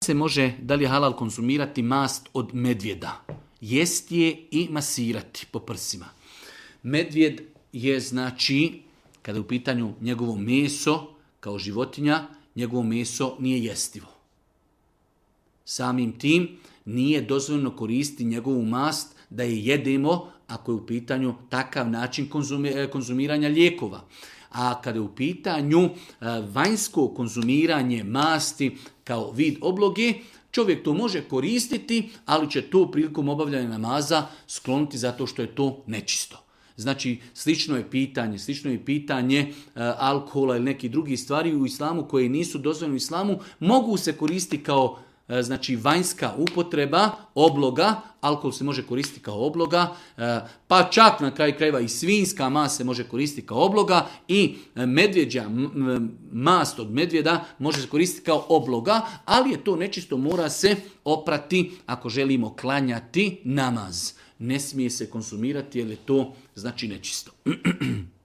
se može, da li je halal konzumirati mast od medvjeda? Jest je i masirati po prsima. Medvjed je znači, kada je u pitanju njegovo meso kao životinja, njegovo meso nije jestivo. Samim tim nije dozvoljeno koristiti njegovu mast da je jedemo ako je u pitanju takav način konzumiranja lijekova. A kada je u pitanju vanjsko konzumiranje masti kao vid obloge, čovjek to može koristiti, ali će to prilikom obavljanja namaza skloniti zato što je to nečisto. Znači, slično je pitanje alkohola ili nekih drugih stvari u islamu koje nisu dozvoljene u islamu, mogu se koristiti kao znači vanjska upotreba, obloga, alkohol se može koristiti kao obloga, pa čak na kraju krajeva i svinjska mast se može koristiti kao obloga i medvjeđa mast od medvjeda može se koristiti kao obloga, ali je to nečisto, mora se oprati ako želimo klanjati namaz. Ne smije se konzumirati jer je to znači nečisto.